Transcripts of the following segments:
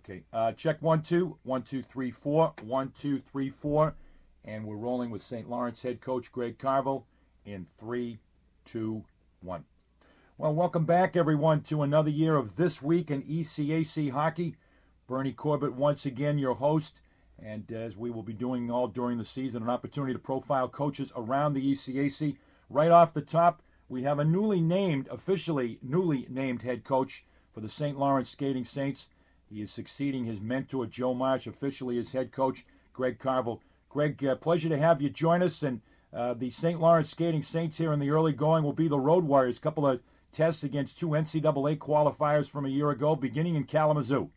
Okay. Check 1 2 1 2 3 4 1 2 3 4, and we're rolling with St. Lawrence head coach Greg Carvel in 3 2 1. Well, welcome back, everyone, to another year of This Week in ECAC Hockey. Bernie Corbett, once again, your host, and as we will be doing all during the season, an opportunity to profile coaches around the ECAC. Right off the top, we have a officially newly named head coach for the St. Lawrence Skating Saints. He is succeeding his mentor, Joe Marsh, officially as head coach, Greg Carvel. Greg, pleasure to have you join us. And the St. Lawrence Skating Saints here in the early going will be the Road Warriors. A couple of tests against two NCAA qualifiers from a year ago, beginning in Kalamazoo.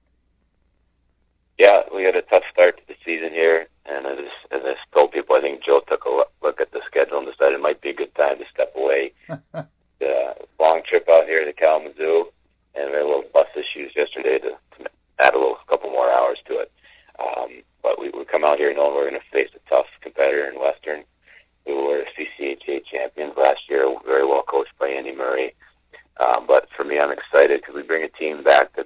Yeah, we had a tough start to the season here. And as I told people, I think Joe took a look at the schedule and decided it might be a good time to step away. The long trip out here to Kalamazoo, and we had a little bus issues yesterday to add a couple more hours to it. But we come out here knowing we're going to face a tough competitor in Western, who were CCHA champions last year, very well coached by Andy Murray. But for me, I'm excited because we bring a team back that's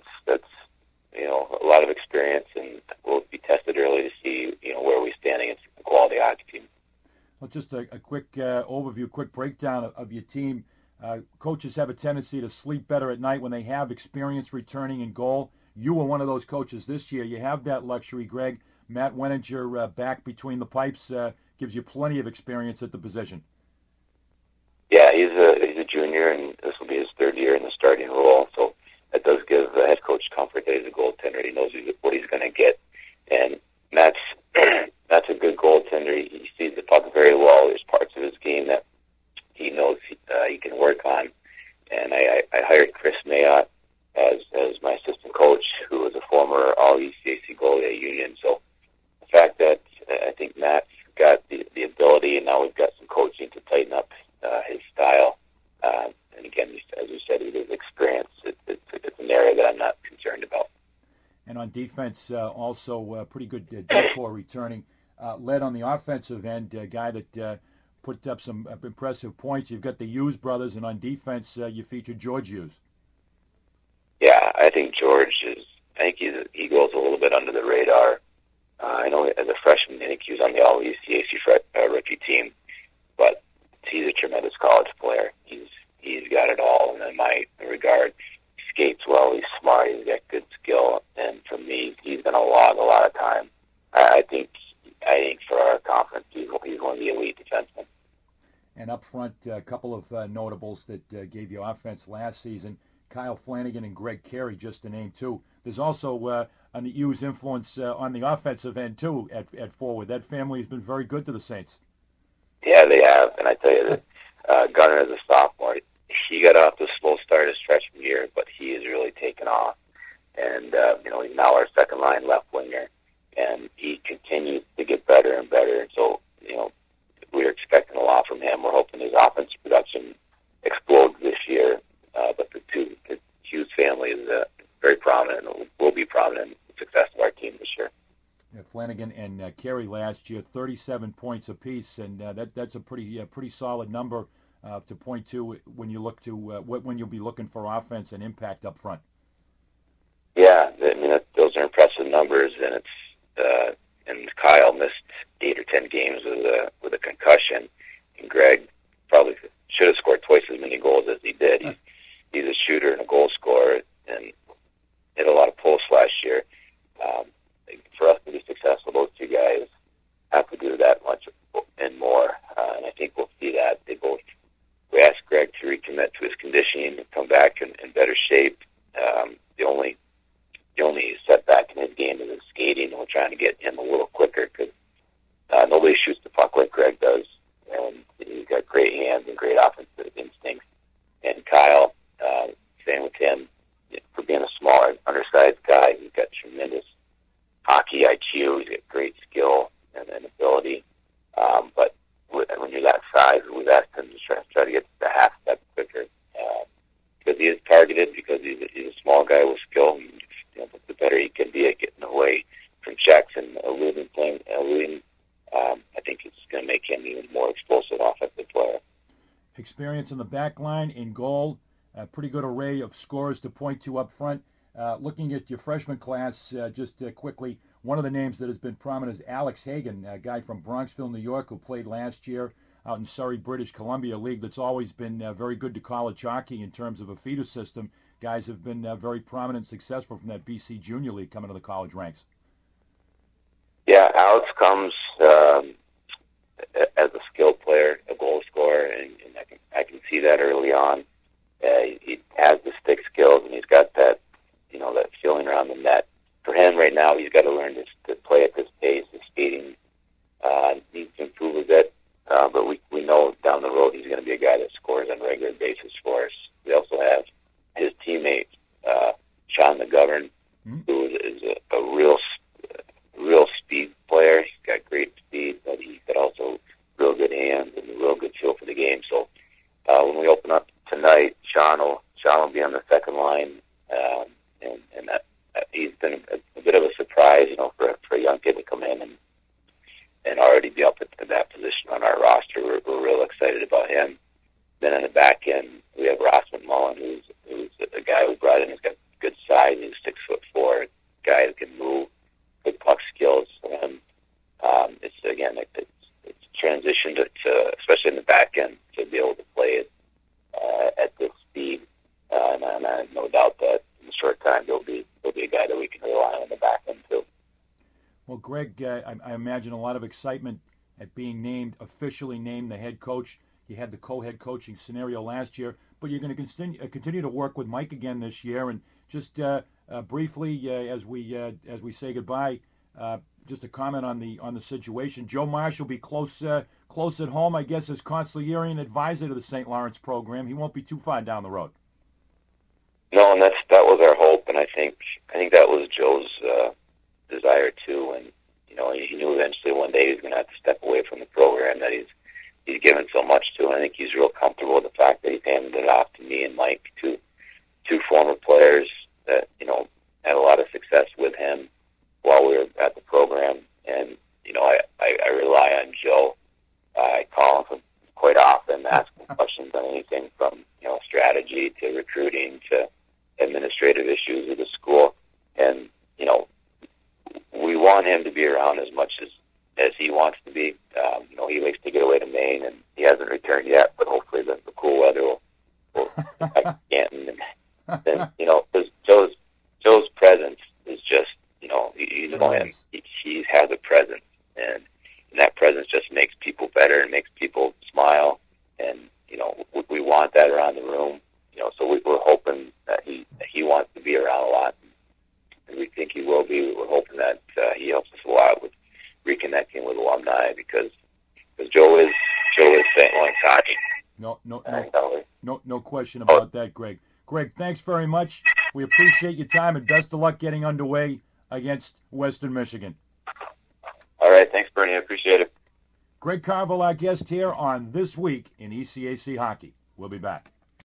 a lot of experience, and we'll be tested early to see where we stand against a quality hockey team. Well, just a quick overview, quick breakdown of your team. Coaches have a tendency to sleep better at night when they have experience returning in goal. You were one of those coaches this year. You have that luxury, Greg. Matt Weninger back between the pipes gives you plenty of experience at the position. Yeah, he's a junior, and this will be his third year in the starting role. So that does give the head coach comfort that he's a goaltender. He knows what he's going to get. And Matt's a good goaltender. He sees the puck very well. There's parts of his game that he knows he can work on. And I hired Chris Mayotte as my assistant coach, who was a former All-ECAC goalie at Union. So the fact that I think Matt's got the ability, and now we've got some coaching to tighten up his style. And again, as you said, his experience, it's an area that I'm not concerned about. And on defense, also pretty good decor returning. Led on the offensive end, a guy that put up some impressive points. You've got the Hughes brothers, and on defense, you featured George Hughes. Yeah, I think George he goes a little bit under the radar. I know as a freshman, I think he was on the All-ECAC rookie team, but he's a tremendous college player. He's got it all in my regard. He skates well, he's smart, he's got good skill, and for me, he's going to log a lot of time. I think for our conference, he's one of the elite defensemen. And up front, a couple of notables that gave you offense last season. Kyle Flanagan and Greg Carey, just to name two. There's also an Hughes influence on the offensive end, too, at forward. That family has been very good to the Saints. Yeah, they have. And I tell you that Gunnar, as a sophomore, he got off to a slow start his freshman year, but he has really taken off. And, he's now our second-line left winger. And he continues to get better and better. And so, we're expecting a lot from him. We're hoping his offensive production explodes this year. But the Hughes family is very prominent and will be prominent in the success of our team this year. Yeah, Flanagan and Carey last year, 37 points apiece, and that's a pretty solid number to point to when you look to when you'll be looking for offense and impact up front. Yeah, those are impressive numbers, and and Kyle missed 8 or 10 games with a concussion, and Greg probably should have scored twice as many goals as he did. He's a shooter and a goal scorer, and hit a lot of posts last year. For us to be successful, those two guys have to do that much and more, and I think we'll see that. We asked Greg to recommit to his conditioning and come back in better shape. The only setback in his game is his skating, and we're trying to get him a little quicker because nobody shoots the puck like Greg does, and he's got great hands and great offensive instincts. And Kyle, same with him, for being a smaller, undersized guy, he's got tremendous hockey IQ, he's got great skill and ability. But when you're that size, we've asked him to try to get the half step quicker because he is targeted, because he's a small guy with skill. The better he can be at getting away from checks and eluding, I think it's going to make him even more explosive offensive player. Experience in the back line, in goal, a pretty good array of scorers to point to up front. looking at your freshman class, just quickly, one of the names that has been prominent is Alex Hagan, a guy from Bronxville, New York, who played last year out in Surrey, British Columbia, a league that's always been very good to college hockey in terms of a feeder system. Guys have been very prominent and successful from that BC Junior League coming to the college ranks. Yeah, Alex comes as a skilled player, a goal scorer, and I can see that early on. He has the stick skills, and he's got that, that feeling around the net. For him right now, he's got to learn to play at this pace. His skating needs to improve a bit, but we know down the road he's going to be a guy that scores on a regular basis for us. We also have his teammate, Sean McGovern, who is a real speed player. He's got great speed, but he's got also real good hands and a real good feel for the game. So when we open up tonight, Sean will be on the second line, and that he's been a bit of a surprise, for a young kid to come in and already be up at that position on our roster. We're real excited about him. Then on the back end, we have Ross McMullen, who's a guy who brought in. He's got good size. He's 6'4", guy who can move, good puck skills. And it's transitioned to, especially in the back end, to be able to play it at this speed. And I have no doubt that in a short time there'll be a guy that we can rely on in the back end too. Well, Greg, I imagine a lot of excitement at being officially named the head coach. You had the co-head coaching scenario last year, but you're going to continue to work with Mike again this year. And just briefly, as we say goodbye, just a comment on the situation. Joe Marsh will be close at home, I guess, as consigliere and advisor to the St. Lawrence program. He won't be too far down the road. No, and that was our hope, and I think that was Joe's desire too. And he knew eventually one day he was going to have to step away from the program that he's given so much to. And I think he's real comfortable with the fact that he's handed it off to me and Mike, two former players that had a lot of success with him while we were at the program. And I rely on Joe. I call him quite often, ask him questions on anything from strategy to recruiting to administrative issues with the school. And we want him to be around as much as he wants to be. He likes to get away to Maine, and he hasn't returned yet, but hopefully the cool weather will affect Canton. And because Joe's presence is just, you know him. He has a presence, and that presence just makes people better and makes people smile. And we want that around the room. So we're hoping that he wants to be around a lot, and we think he will be. We're hoping that he helps us a lot with reconnecting with alumni because Joe is St. Lawrence hockey. No question about that, Greg. Greg, thanks very much. We appreciate your time, and best of luck getting underway against Western Michigan. All right, thanks, Bernie. I appreciate it. Greg Carvel, our guest here on This Week in ECAC Hockey. We'll be back.